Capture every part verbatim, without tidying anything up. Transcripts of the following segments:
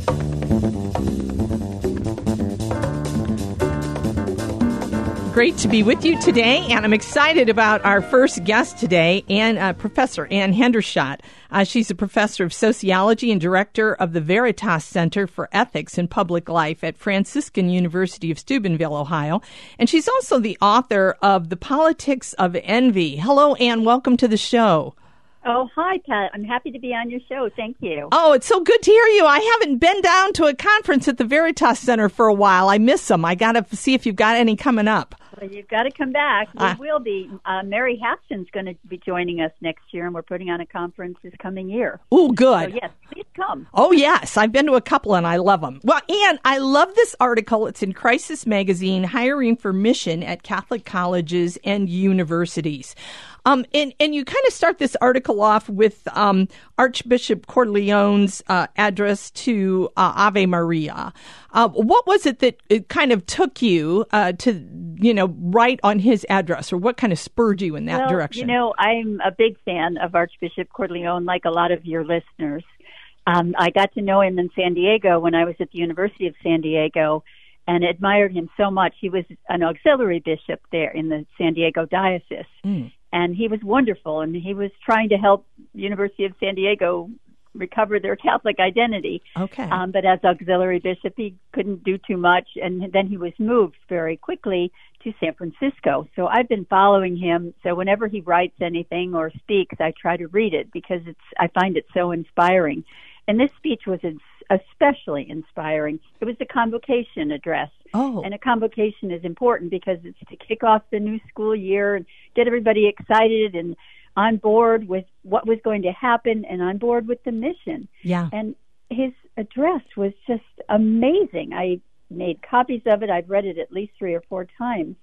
Great to be with you today, and I'm excited about our first guest today, Ann, uh, Professor Ann Hendershot. Uh, she's a professor of sociology and director of the Veritas Center for Ethics in Public Life at Franciscan University of Steubenville, Ohio, and she's also the author of The Politics of Envy. Hello, Ann. Welcome to the show. Oh, hi, Pat. I'm happy to be on your show. Thank you. Oh, it's so good to hear you. I haven't been down to a conference at the Veritas Center for a while. I miss them. I got to see if you've got any coming up. Well, you've got to come back. We Uh, will be. Uh, Mary Hapson's going to be joining us next year, and we're putting on a conference this coming year. Oh, good. So, yes, please come. Oh, yes. I've been to a couple, and I love them. Well, Ann, I love this article. It's in Crisis Magazine, Hiring for Mission at Catholic Colleges and Universities. Um, and, and you kind of start this article off with um, Archbishop Cordileone's uh, address to uh, Ave Maria. Uh, what was it that it kind of took you uh, to, you know, write on his address, or what kind of spurred you in that well, direction? You know, I'm a big fan of Archbishop Cordileone, like a lot of your listeners. Um, I got to know him in San Diego when I was at the University of San Diego, and admired him so much. He was an auxiliary bishop there in the San Diego diocese. Mm. And he was wonderful, and he was trying to help University of San Diego recover their Catholic identity. Okay. Um, but as auxiliary bishop, he couldn't do too much, and then he was moved very quickly to San Francisco. So I've been following him. So whenever he writes anything or speaks, I try to read it because it's I find it so inspiring. And this speech was especially inspiring. It was a convocation address. Oh. And a convocation is important because it's to kick off the new school year and get everybody excited and on board with what was going to happen and on board with the mission. Yeah. And his address was just amazing. I made copies of it. I've read it at least three or four times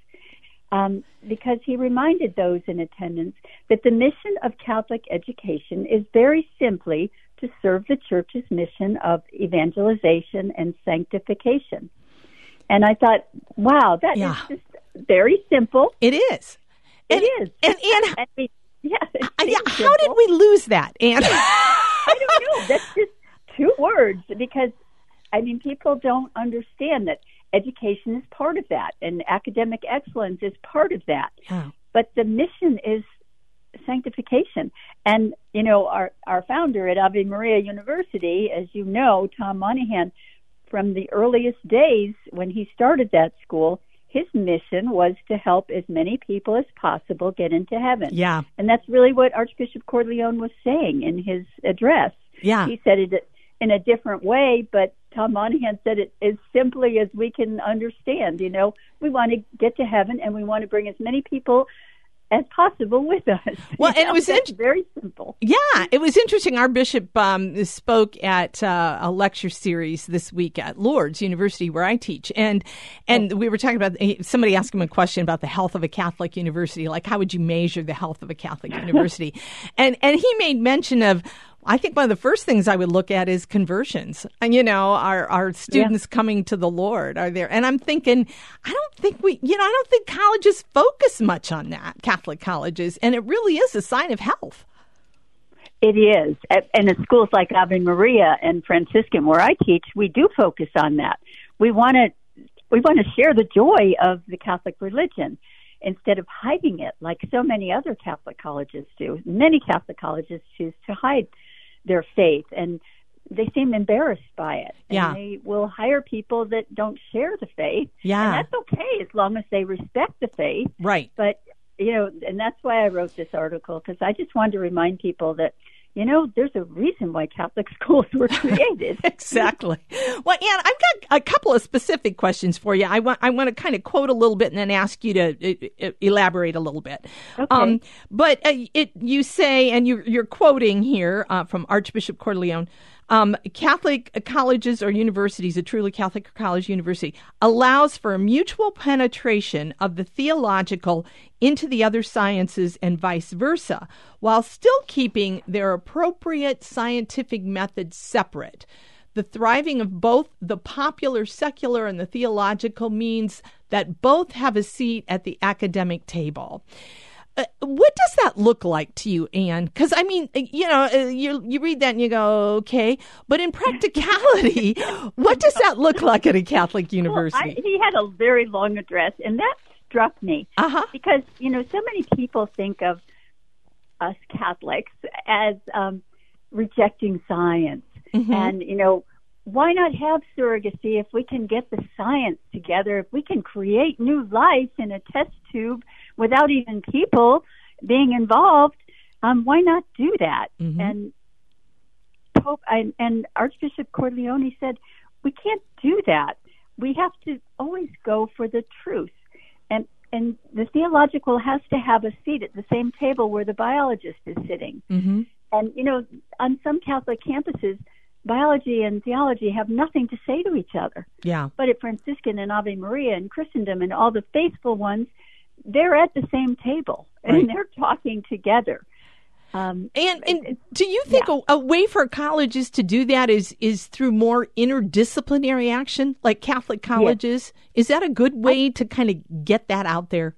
um, because he reminded those in attendance that the mission of Catholic education is very simply to serve the Church's mission of evangelization and sanctification. And I thought, wow, that yeah. is just very simple. It is. It and, is. And, and, and we, yeah, uh, yeah, how did we lose that, Ann? I don't know. That's just two words because, I mean, people don't understand that education is part of that and academic excellence is part of that. Yeah. But the mission is sanctification. And, you know, our, our founder at Ave Maria University, as you know, Tom Monahan, from the earliest days when he started that school, his mission was to help as many people as possible get into heaven. Yeah. And that's really what Archbishop Cordileone was saying in his address. Yeah. He said it in a different way, but Tom Monahan said it as simply as we can understand. You know, we want to get to heaven and we want to bring as many people as possible with us. Well, you and know, it was that's int- very simple. Yeah, it was interesting. Our bishop um, spoke at uh, a lecture series this week at Lourdes University, where I teach, and and oh. we were talking about somebody asked him a question about the health of a Catholic university, like how would you measure the health of a Catholic university, and and he made mention of. I think one of the first things I would look at is conversions. And, you know, are, are students yeah. coming to the Lord? Are there? And I'm thinking, I don't think we, you know, I don't think colleges focus much on that, Catholic colleges. And it really is a sign of health. It is. And at schools like Ave Maria and Franciscan, where I teach, we do focus on that. We want to, we want to share the joy of the Catholic religion instead of hiding it like so many other Catholic colleges do. Many Catholic colleges choose to hide their faith, and they seem embarrassed by it. And yeah. they will hire people that don't share the faith. Yeah. And that's okay as long as they respect the faith. Right. But, you know, and that's why I wrote this article, because I just wanted to remind people that, you know, there's a reason why Catholic schools were created. Exactly. Well, Ann, I've got a couple of specific questions for you. I want I want to kind of quote a little bit and then ask you to uh, elaborate a little bit. Okay. Um, but uh, it you say, and you're, you're quoting here uh, from Archbishop Cordileone, Um, Catholic colleges or universities, a truly Catholic college university, allows for a mutual penetration of the theological into the other sciences and vice versa, while still keeping their appropriate scientific methods separate. The thriving of both the popular secular and the theological means that both have a seat at the academic table. Uh, what does that look like to you, Anne? Because, I mean, you know, uh, you you read that and you go, okay. But in practicality, what does that look like at a Catholic university? Well, I, he had a very long address, and that struck me. Uh-huh. Because, you know, so many people think of us Catholics as um, rejecting science. Mm-hmm. And, you know, why not have surrogacy if we can get the science together, if we can create new life in a test tube without even people being involved, um, why not do that? Mm-hmm. And Pope and, and Archbishop Cordileone said, we can't do that. We have to always go for the truth. And and the theological has to have a seat at the same table where the biologist is sitting. Mm-hmm. And, you know, on some Catholic campuses, biology and theology have nothing to say to each other. Yeah. But at Franciscan and Ave Maria and Christendom and all the faithful ones, they're at the same table and right. they're talking together. Um, and and do you think yeah. a, a way for colleges to do that is is through more interdisciplinary action, like Catholic colleges? Yes. Is that a good way I, to kind of get that out there?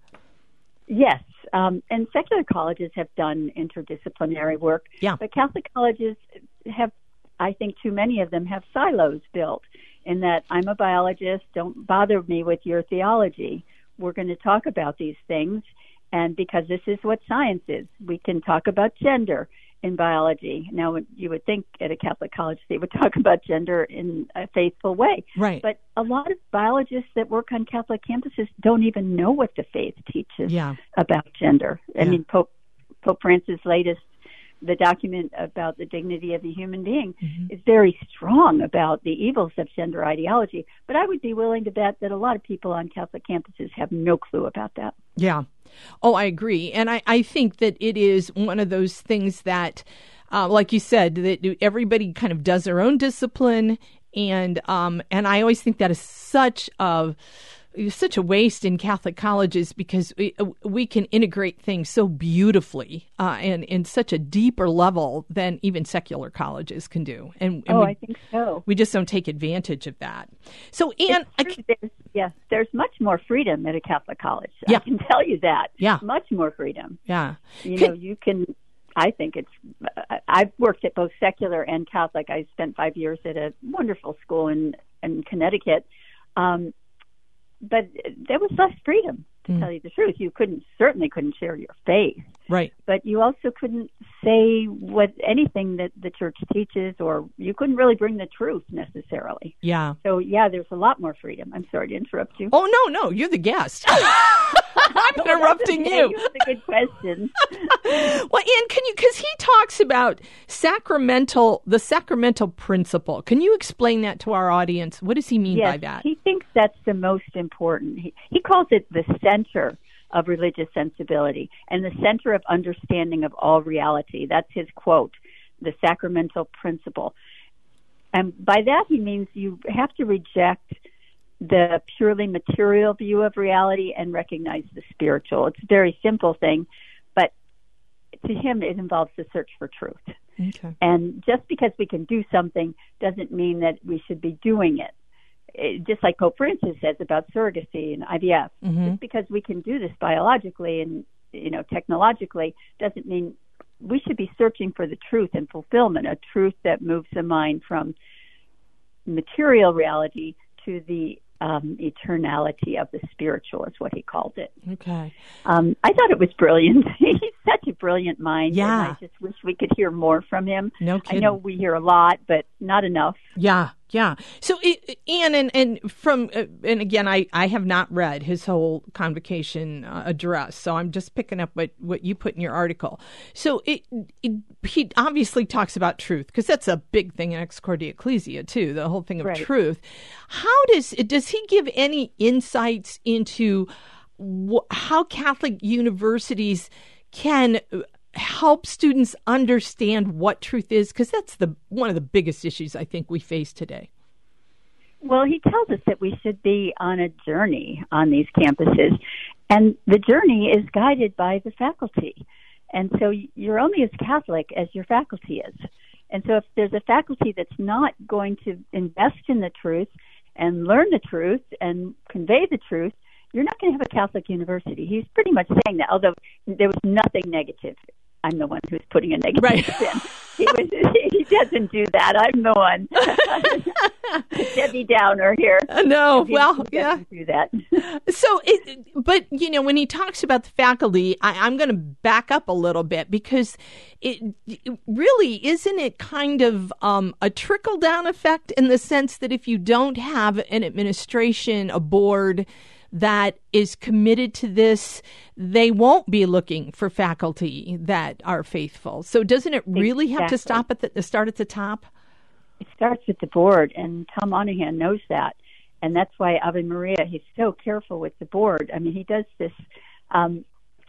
Yes. Um, and secular colleges have done interdisciplinary work. Yeah. But Catholic colleges have, I think too many of them have silos built in that I'm a biologist, don't bother me with your theology. We're going to talk about these things, and because this is what science is, we can talk about gender in biology. Now, you would think at a Catholic college they would talk about gender in a faithful way. Right. But a lot of biologists that work on Catholic campuses don't even know what the faith teaches yeah. about gender. I yeah. mean, Pope, Pope Francis' latest the document about the dignity of the human being mm-hmm. is very strong about the evils of gender ideology. But I would be willing to bet that a lot of people on Catholic campuses have no clue about that. Yeah. Oh, I agree. And I, I think that it is one of those things that, uh, like you said, that everybody kind of does their own discipline. And um, and I always think that is such a... such a waste in Catholic colleges because we, we can integrate things so beautifully uh, and in such a deeper level than even secular colleges can do. And, and oh, we, I think so. We just don't take advantage of that. So, Anne, I can, there's, yes, there's much more freedom at a Catholic college. Yeah. I can tell you that. Yeah, much more freedom. Yeah, you can, know, you can. I think it's. I've worked at both secular and Catholic. I spent five years at a wonderful school in in Connecticut. Um, But there was less freedom, to mm. tell you the truth. You couldn't certainly couldn't share your faith, right? But you also couldn't say what anything that the church teaches, or you couldn't really bring the truth necessarily. Yeah. So yeah, there's a lot more freedom. I'm sorry to interrupt you. Oh no, no, you're the guest. I'm well, interrupting you. That's a good question. Well, Anne, can you? Because he talks about sacramental, the sacramental principle. Can you explain that to our audience? What does he mean yes, by that? He thinks that's the most important. He, he calls it the center of religious sensibility and the center of understanding of all reality. That's his quote, the sacramental principle. And by that he means you have to reject the purely material view of reality and recognize the spiritual. It's a very simple thing, but to him it involves the search for truth. Okay. And just because we can do something doesn't mean that we should be doing it. It, just like Pope Francis says about surrogacy and I V F, mm-hmm. just because we can do this biologically and you know technologically doesn't mean we should be searching for the truth and fulfillment, a truth that moves the mind from material reality to the um, eternality of the spiritual, is what he called it. Okay. Um, I thought it was brilliant. He's such a brilliant mind. Yeah. And I just wish we could hear more from him. No kidding. I know we hear a lot, but not enough. Yeah. Yeah. So, Anne, and, and from, uh, and again, I, I have not read his whole convocation uh, address, so I'm just picking up what, what you put in your article. So it, it he obviously talks about truth, because that's a big thing in Ex Corde Ecclesia, too, the whole thing of right. truth. How does, does he give any insights into wh- how Catholic universities can help students understand what truth is? Because that's the one of the biggest issues I think we face today. Well, he tells us that we should be on a journey on these campuses, and the journey is guided by the faculty. And so you're only as Catholic as your faculty is. And so if there's a faculty that's not going to invest in the truth and learn the truth and convey the truth, you're not going to have a Catholic university. He's pretty much saying that, although there was nothing negative. I'm the one who's putting a negative right. spin. He, was, he doesn't do that. I'm the one. Debbie Downer here. Uh, no, he, well, he yeah. do that. So, it, but, you know, when he talks about the faculty, I, I'm going to back up a little bit because it, it really, isn't it kind of um, a trickle-down effect in the sense that if you don't have an administration, a board that is committed to this, they won't be looking for faculty that are faithful. So doesn't it really exactly. have to stop at the start at the top? It starts with the board, and Tom Monahan knows that. And that's why Ave Maria, he's so careful with the board. I mean, he does this um,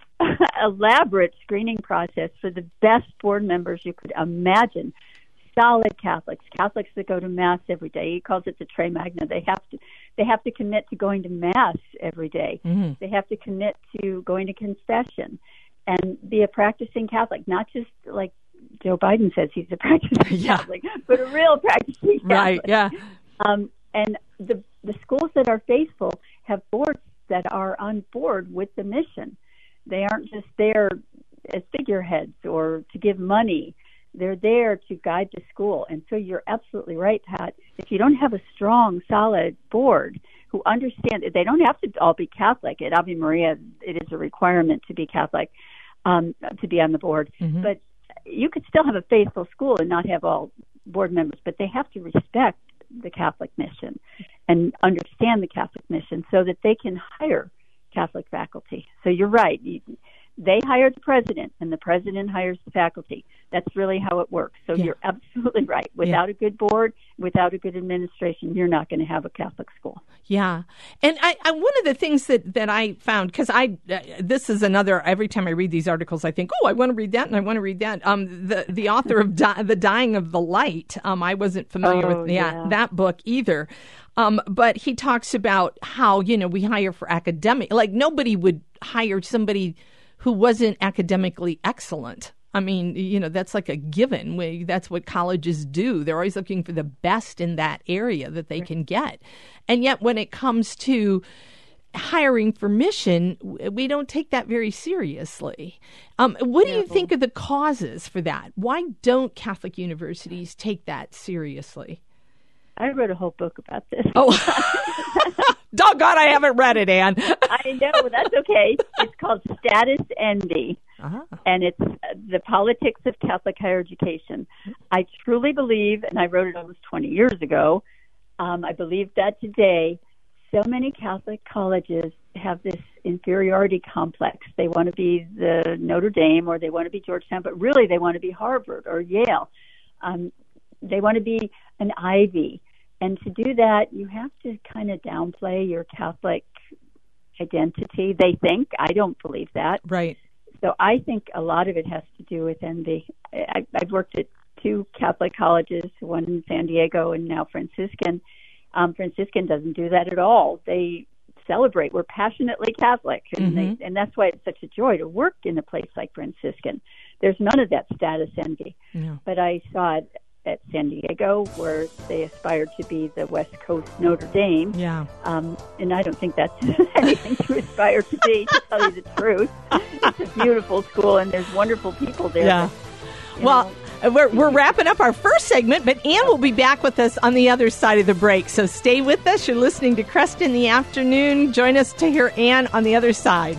elaborate screening process for the best board members you could imagine. Solid Catholics, Catholics that go to Mass every day. He calls it the Tre Magna. They have to, they have to commit to going to Mass every day. Mm-hmm. They have to commit to going to confession and be a practicing Catholic, not just like Joe Biden says he's a practicing yeah. Catholic, but a real practicing Catholic. Right, yeah. Um, and the the schools that are faithful have boards that are on board with the mission. They aren't just there as figureheads or to give money. They're there to guide the school. And so you're absolutely right, Pat. If you don't have a strong, solid board who understand it, they don't have to all be Catholic. At Ave Maria, it is a requirement to be Catholic, um, to be on the board. Mm-hmm. But you could still have a faithful school and not have all board members, but they have to respect the Catholic mission and understand the Catholic mission so that they can hire Catholic faculty. So you're right. They hire the president, and the president hires the faculty. That's really how it works. So yeah. you're absolutely right. Without yeah. a good board, without a good administration, you're not going to have a Catholic school. Yeah. And I, I one of the things that, that I found, because I uh, this is another, every time I read these articles, I think, oh, I want to read that and I want to read that. Um, the, the author of Di- The Dying of the Light, um, I wasn't familiar oh, with yeah, yeah. that book either. Um, but he talks about how, you know, we hire for academic, like nobody would hire somebody who wasn't academically excellent. I mean, you know, that's like a given. We, that's what colleges do. They're always looking for the best in that area that they can get. And yet when it comes to hiring for mission, we don't take that very seriously. Um, what do you think are the causes for that? Why don't Catholic universities take that seriously? I wrote a whole book about this. Oh, doggone, I haven't read it, Ann. I know, that's okay. It's called Status Envy, uh-huh. and it's the politics of Catholic higher education. I truly believe, and I wrote it almost twenty years ago, um, I believe that today so many Catholic colleges have this inferiority complex. They want to be the Notre Dame or they want to be Georgetown, but really they want to be Harvard or Yale. Um, they want to be an Ivy. And to do that, you have to kind of downplay your Catholic identity, they think. I don't believe that. Right. So I think a lot of it has to do with envy. I, I've worked at two Catholic colleges, one in San Diego and now Franciscan. Um, Franciscan doesn't do that at all. They celebrate. We're passionately Catholic, and, mm-hmm. they, and that's why it's such a joy to work in a place like Franciscan. There's none of that status envy. No. But I saw it at San Diego, where they aspired to be the West Coast Notre Dame. Yeah. Um, and I don't think that's anything to aspire to be, to tell you the truth. It's a beautiful school, and there's wonderful people there. Yeah. But, well, know, we're we're wrapping up our first segment, but Ann will be back with us on the other side of the break. So stay with us. You're listening to Crest in the Afternoon. Join us to hear Ann on the other side.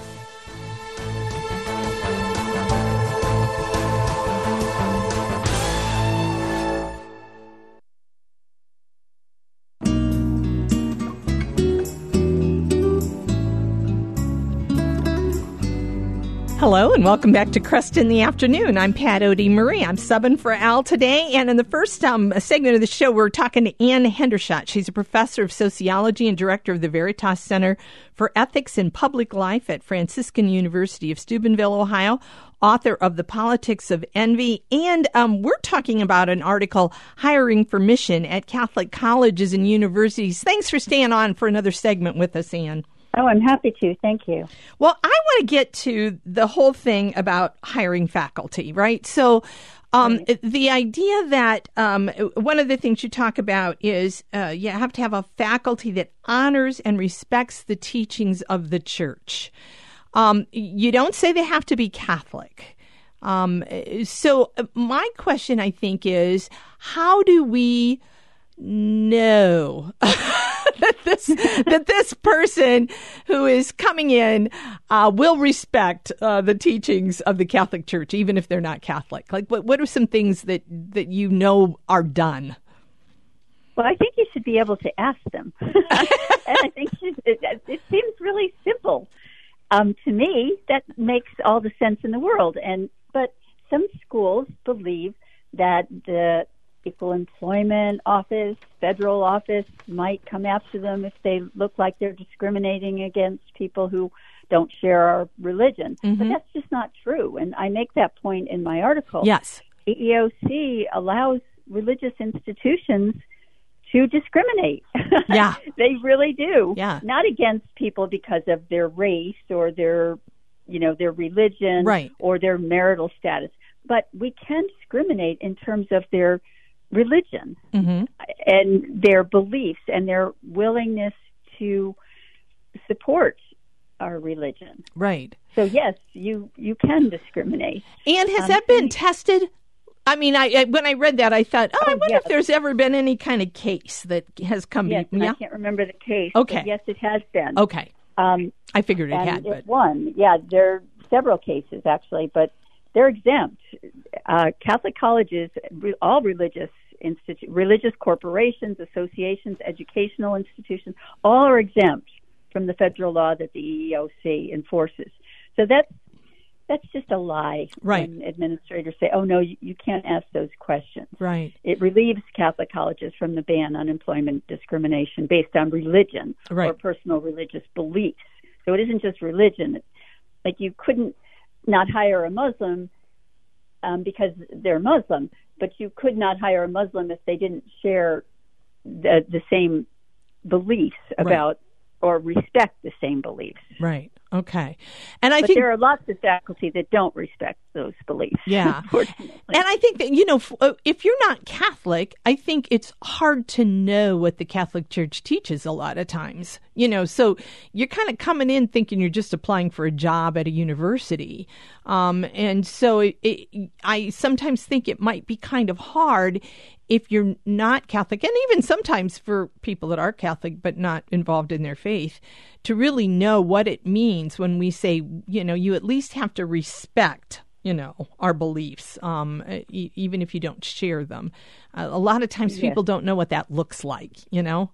Hello and welcome back to Crest in the Afternoon. I'm Pat O'D-Marie. I'm subbing for Al today. And in the first um, segment of the show, we're talking to Ann Hendershot. She's a professor of sociology and director of the Veritas Center for Ethics in Public Life at Franciscan University of Steubenville, Ohio, author of The Politics of Envy. And um, we're talking about an article, Hiring for Mission at Catholic Colleges and Universities. Thanks for staying on for another segment with us, Ann. Oh, I'm happy to. Thank you. Well, I want to get to the whole thing about hiring faculty, right? So Um, Right. The idea that um, one of the things you talk about is uh, you have to have a faculty that honors and respects the teachings of the church. Um, you don't say they have to be Catholic. Um, so my question, I think, is how do we know that this that this person who is coming in uh, will respect uh, the teachings of the Catholic Church, even if they're not Catholic? Like, what what are some things that that you know are done? Well, I think you should be able to ask them, and I think you, it, it seems really simple um, to me. That makes all the sense in the world. And but some schools believe that the Equal Employment Office, federal office, might come after them if they look like they're discriminating against people who don't share our religion. Mm-hmm. But that's just not true. And I make that point in my article. Yes. The E E O C allows religious institutions to discriminate. Yeah. They really do. Yeah. Not against people because of their race or their, you know, their religion, right, or their marital status. But we can discriminate in terms of their religion, mm-hmm, and their beliefs and their willingness to support our religion. Right. So yes, you you can discriminate. And has um, that been tested? I mean, I, I when I read that, I thought, oh, oh I wonder yes. if there's ever been any kind of case that has come. Yes, to, and yeah, I can't remember the case. Okay. But yes, it has been. Okay. Um, I figured it and had, it but won. Yeah, there are several cases actually, but they're exempt. Uh, Catholic colleges, re- all religious institu- religious corporations, associations, educational institutions, all are exempt from the federal law that the E E O C enforces. So that's that's just a lie. Right. When administrators say, "Oh no, you, you can't ask those questions." right, It relieves Catholic colleges from the ban on employment discrimination based on religion Right. or personal religious beliefs. So it isn't just religion. Like you couldn't not hire a Muslim um, because they're Muslim, but you could not hire a Muslim if they didn't share the, the same beliefs about or respect the same beliefs. right. Okay. And I But think there are lots of faculty that don't respect those beliefs. Yeah. Unfortunately. And I think that, you know, f- uh, if you're not Catholic, I think it's hard to know what the Catholic Church teaches a lot of times, you know, so you're kind of coming in thinking you're just applying for a job at a university. Um, and so it, it, I sometimes think it might be kind of hard if you're not Catholic, and even sometimes for people that are Catholic but not involved in their faith, to really know what it means when we say, you know, you at least have to respect, you know, our beliefs, um, e- even if you don't share them. Uh, a lot of times Yes. people don't know what that looks like, you know?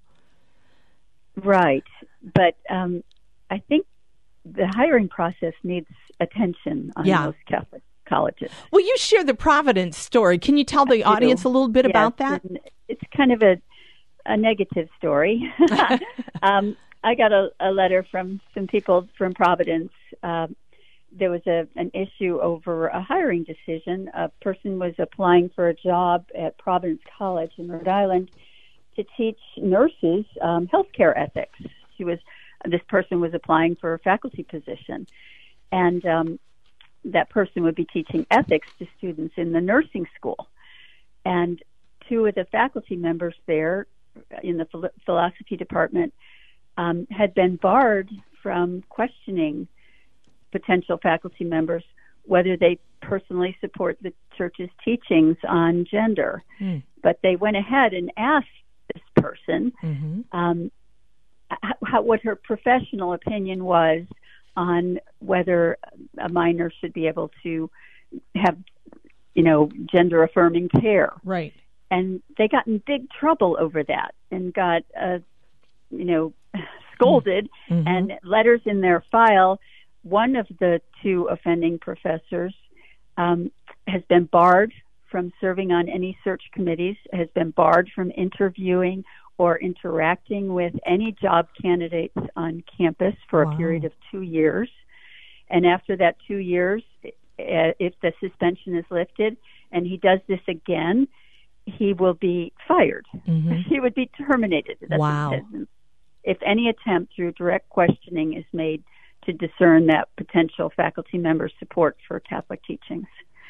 Right. But um, I think the hiring process needs attention on Yeah. most Catholic colleges. Well, you share the Providence story. Can you tell the I audience do. a little bit Yes, about that? and it's kind of a, a negative story. um, I got a, a letter from some people from Providence. Um, there was a, an issue over a hiring decision. A person was applying for a job at Providence College in Rhode Island to teach nurses um, healthcare ethics. She was this person was applying for a faculty position, and um, that person would be teaching ethics to students in the nursing school. And two of the faculty members there in the phil- philosophy department um, had been barred from questioning potential faculty members whether they personally support the church's teachings on gender. Mm. But they went ahead and asked this person Mm-hmm. um, how, what her professional opinion was on whether a minor should be able to have, you know, gender affirming care. Right. And they got in big trouble over that and got, uh, you know, scolded Mm-hmm. and letters in their file. One of the two offending professors um, has been barred from serving on any search committees, has been barred from interviewing or interacting with any job candidates on campus for Wow. a period of two years. And after that two years, if the suspension is lifted and he does this again, he will be fired. Mm-hmm. He would be terminated. That's Wow. what it says. If any attempt through direct questioning is made to discern that potential faculty member's support for Catholic teachings.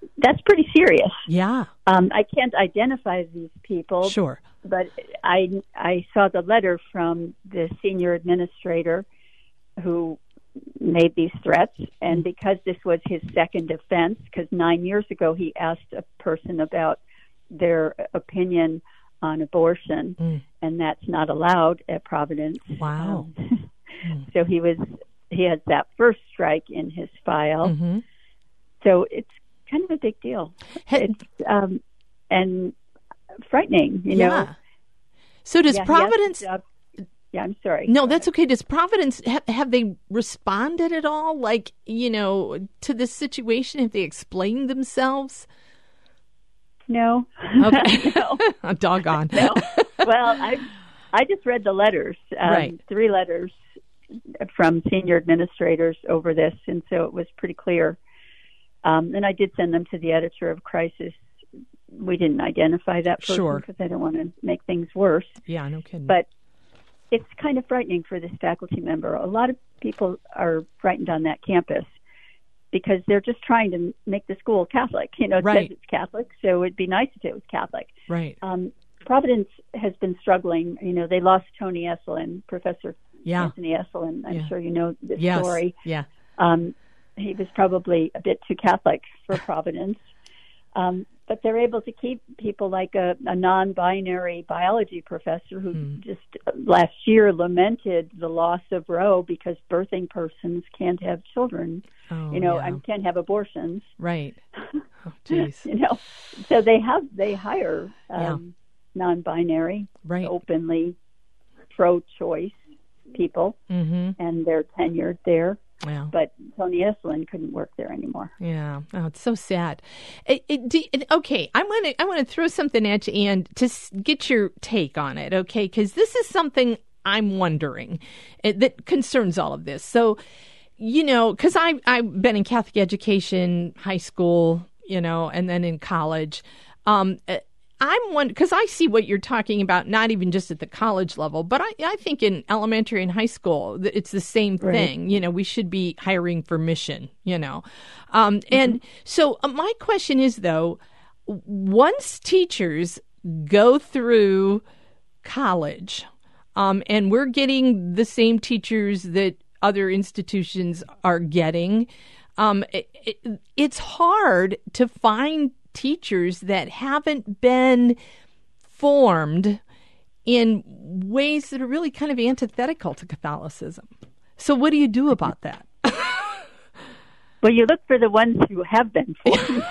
that's pretty serious. Yeah. Um, I can't identify these people. Sure. But I I saw the letter from the senior administrator who made these threats, and because this was his second offense, because nine years ago he asked a person about their opinion on abortion, mm. and that's not allowed at Providence. Wow. Um, mm. So he was he has that first strike in his file. Mm-hmm. So it's kind of a big deal. It's, um, and frightening, you yeah. know. So does yeah, Providence... Has, uh, yeah, I'm sorry. No, that's okay. Does Providence, have, have they responded at all, like, you know, to this situation? Have they explained themselves? No. Okay. No. Oh, doggone. No. Well, I I just read the letters, um, right. three letters from senior administrators over this, and so it was pretty clear. Um, and I did send them to the editor of Crisis. We didn't identify that person sure. because I don't want to make things worse. Yeah, no kidding. But it's kind of frightening for this faculty member. A lot of people are frightened on that campus because they're just trying to make the school Catholic. You know, it right. says it's Catholic, so it'd be nice if it was Catholic. Right. Um, Providence has been struggling. You know, they lost Tony Esselin, Professor yeah. Anthony Esselin. I'm yeah. sure you know this yes. story. Yeah. Um, he was probably a bit too Catholic for Providence. Um, but they're able to keep people like a, a non-binary biology professor who hmm. just last year lamented the loss of Roe because birthing persons can't have children, oh, you know, yeah. and can't have abortions. Right. Oh, jeez. You know, so they have, they hire um, yeah. non-binary, right. openly pro-choice people, mm-hmm. and they're tenured there. Yeah. But Tony Esselin couldn't work there anymore. Yeah. Oh, it's so sad. It, it, do, it, okay, I want to I want to throw something at you, and to get your take on it, okay? Because this is something I'm wondering it, that concerns all of this. So, you know, because I've, I've been in Catholic education, high school, you know, and then in college. Um, I'm one because I see what you're talking about, not even just at the college level, but I, I think in elementary and high school, it's the same right. thing. You know, we should be hiring for mission, you know. Um, mm-hmm. And so uh, my question is, though, once teachers go through college um, and we're getting the same teachers that other institutions are getting, um, it, it, it's hard to find teachers that haven't been formed in ways that are really kind of antithetical to Catholicism. So what do you do about that? Well, you look for the ones who have been formed.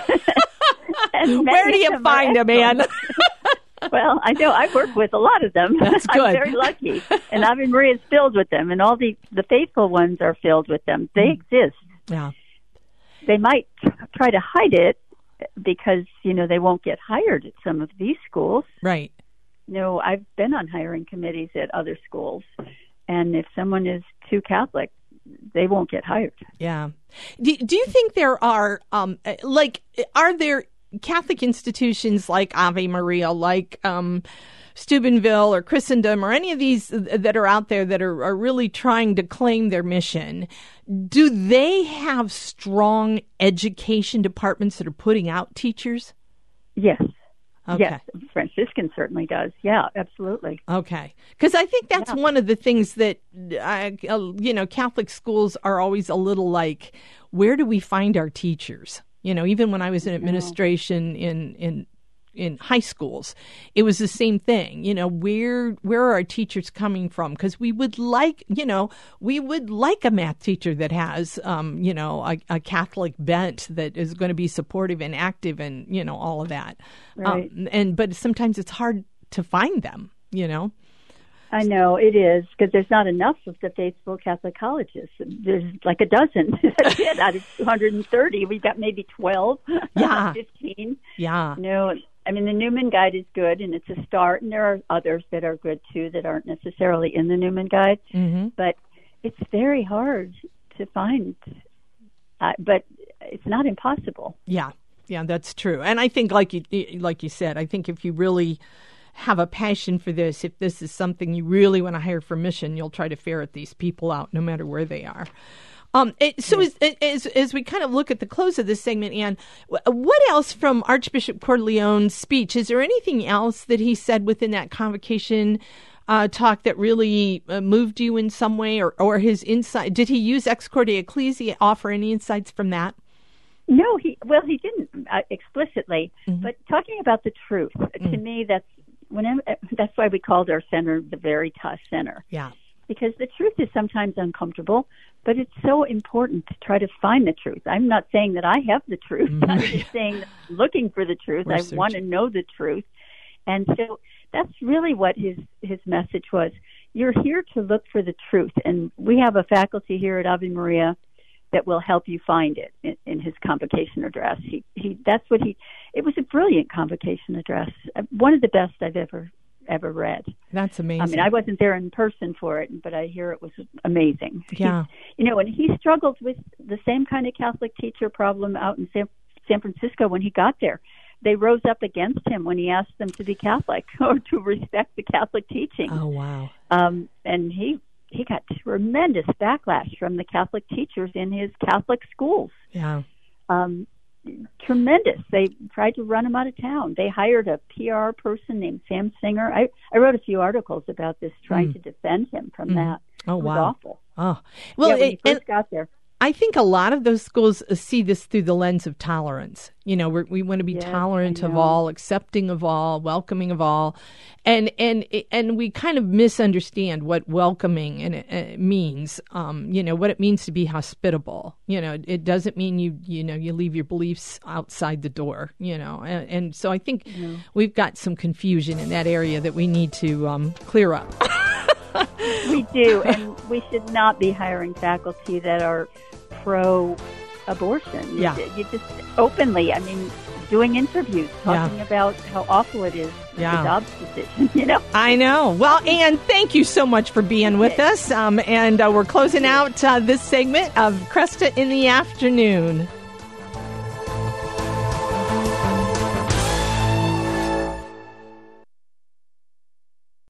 Where do you find them, Ann? Well, I know I've worked with a lot of them. That's good. I'm very lucky. And Ave Maria is filled with them, and all the, the faithful ones are filled with them. They mm. exist. Yeah. They might try to hide it, because, you know, they won't get hired at some of these schools. Right. You know, I've been on hiring committees at other schools, and if someone is too Catholic, they won't get hired. Yeah. Do, do you think there are, um, like, are there Catholic institutions like Ave Maria, like um, Steubenville or Christendom or any of these that are out there that are, are really trying to claim their mission? Do they have strong education departments that are putting out teachers? Yes. Okay. Yes, Franciscan certainly does. Yeah, absolutely. Okay. Because I think that's yeah. one of the things that, I, uh, you know, Catholic schools are always a little like, where do we find our teachers? You know, even when I was in administration in, in in high schools, it was the same thing. You know, where where are our teachers coming from? Because we would like, you know, we would like a math teacher that has, um, you know, a, a Catholic bent that is going to be supportive and active and, you know, all of that. Right. Um, and but sometimes it's hard to find them, you know. I know it is, because there's not enough of the faithful Catholic colleges. There's like a dozen. That's it. Out of two hundred thirty, we've got maybe twelve, yeah, fifteen. Yeah. You know, I mean, the Newman Guide is good, and it's a start, and there are others that are good too that aren't necessarily in the Newman Guide. Mm-hmm. But it's very hard to find. Uh, but it's not impossible. Yeah, yeah, that's true. And I think, like you, like you said, I think if you really have a passion for this, if this is something you really want to hire for mission, you'll try to ferret these people out no matter where they are. Um, it, so as, as as we kind of look at the close of this segment, Anne, what else from Archbishop Cordileone's speech? Is there anything else that he said within that convocation uh, talk that really uh, moved you in some way, or, or his insight? Did he use Ex Corde Ecclesiae? Offer any insights from that? No, he well, he didn't uh, explicitly, mm-hmm. but talking about the truth, mm-hmm. to me, that's whenever, that's why we called our center the Veritas Center. Yeah. Because the truth is sometimes uncomfortable, but it's so important to try to find the truth. I'm not saying that I have the truth. Mm-hmm. I'm just saying that I'm looking for the truth. Research. I want to know the truth. And so that's really what his, his message was. You're here to look for the truth. And we have a faculty here at Ave Maria that will help you find it in, in his convocation address. He, he, that's what he, it was a brilliant convocation address. One of the best I've ever ever read. That's amazing. I mean, I wasn't there in person for it, but I hear it was amazing. Yeah. He, you know, and he struggled with the same kind of Catholic teacher problem out in San, San Francisco when he got there. They rose up against him when he asked them to be Catholic or to respect the Catholic teaching. Oh, wow. Um, and he, he got tremendous backlash from the Catholic teachers in his Catholic schools. Yeah. Um, tremendous. They tried to run him out of town. They hired a P R person named Sam Singer. I, I wrote a few articles about this, trying mm. to defend him from mm. that. Oh, it was wow. awful. Oh, well, yeah, when it, he first and got there. I think a lot of those schools see this through the lens of tolerance. You know, we're, we want to be yes, tolerant of all, accepting of all, welcoming of all, and and and we kind of misunderstand what welcoming and uh, means. Um, you know, what it means to be hospitable. You know, it doesn't mean you you know you leave your beliefs outside the door. You know, and, and so I think mm-hmm. we've got some confusion in that area that we need to um, clear up. We do, and we should not be hiring faculty that are pro-abortion. Yeah. You, you just openly, I mean, doing interviews, talking yeah. about how awful it is, yeah. the Dobbs decision, you know? I know. Well, Anne, thank you so much for being with us. Um, and uh, we're closing out uh, this segment of Cresta in the Afternoon.